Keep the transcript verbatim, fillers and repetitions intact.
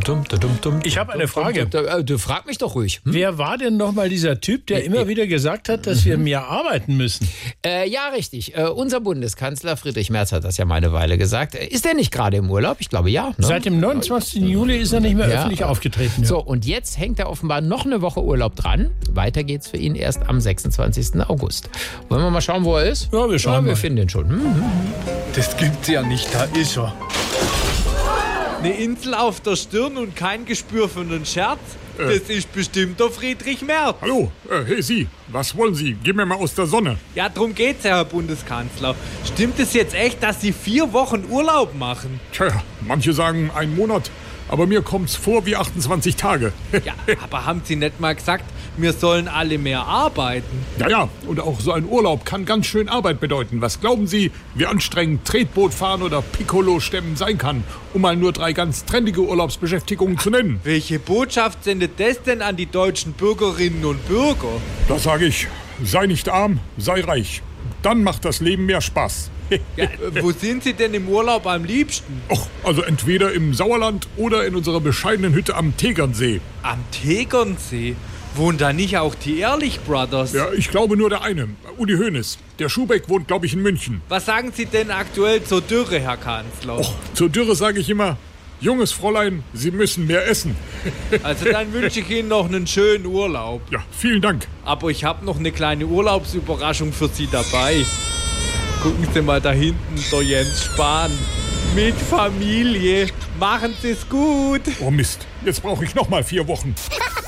Ich habe eine Frage. Du, du frag mich doch ruhig. Hm? Wer war denn nochmal dieser Typ, der immer wieder gesagt hat, dass wir mehr arbeiten müssen? Äh, ja, richtig. Äh, unser Bundeskanzler Friedrich Merz hat das ja mal eine Weile gesagt. Äh, ist er nicht gerade im Urlaub? Ich glaube ja. Ne? Seit dem neunundzwanzigsten Juli ist er nicht mehr ja. öffentlich aufgetreten. Ja. So, und jetzt hängt er offenbar noch eine Woche Urlaub dran. Weiter geht's für ihn erst am sechsundzwanzigsten August. Wollen wir mal schauen, wo er ist? Ja, wir schauen ja, mal. Wir finden ihn schon. Hm, hm. Das gibt's ja nicht, da ist er. Eine Insel auf der Stirn und kein Gespür für einen Scherz? Äh. Das ist bestimmt der Friedrich Merz. Hallo, äh, hey Sie, was wollen Sie? Geh mir mal aus der Sonne. Ja, drum geht's ja, Herr Bundeskanzler. Stimmt es jetzt echt, dass Sie vier Wochen Urlaub machen? Tja, manche sagen einen Monat, aber mir kommt's vor wie achtundzwanzig Tage. Ja, aber haben Sie nicht mal gesagt, wir sollen alle mehr arbeiten? Ja, ja, und auch so ein Urlaub kann ganz schön Arbeit bedeuten. Was glauben Sie, wie anstrengend Tretboot fahren oder Piccolo stemmen sein kann, um mal nur drei ganz trendige Urlaubsbeschäftigungen zu nennen? Welche Botschaft sendet das denn an die deutschen Bürgerinnen und Bürger? Da sage ich, sei nicht arm, sei reich. Dann macht das Leben mehr Spaß. Ja, wo sind Sie denn im Urlaub am liebsten? Och, also entweder im Sauerland oder in unserer bescheidenen Hütte am Tegernsee. Am Tegernsee? Wohnen da nicht auch die Ehrlich Brothers? Ja, ich glaube nur der eine, Uli Hoeneß. Der Schubeck wohnt, glaube ich, in München. Was sagen Sie denn aktuell zur Dürre, Herr Kanzler? Och, zur Dürre sage ich immer, junges Fräulein, Sie müssen mehr essen. Also dann wünsche ich Ihnen noch einen schönen Urlaub. Ja, vielen Dank. Aber ich habe noch eine kleine Urlaubsüberraschung für Sie dabei. Gucken Sie mal da hinten, der Jens Spahn. Mit Familie. Machen Sie es gut. Oh Mist, jetzt brauche ich noch mal vier Wochen.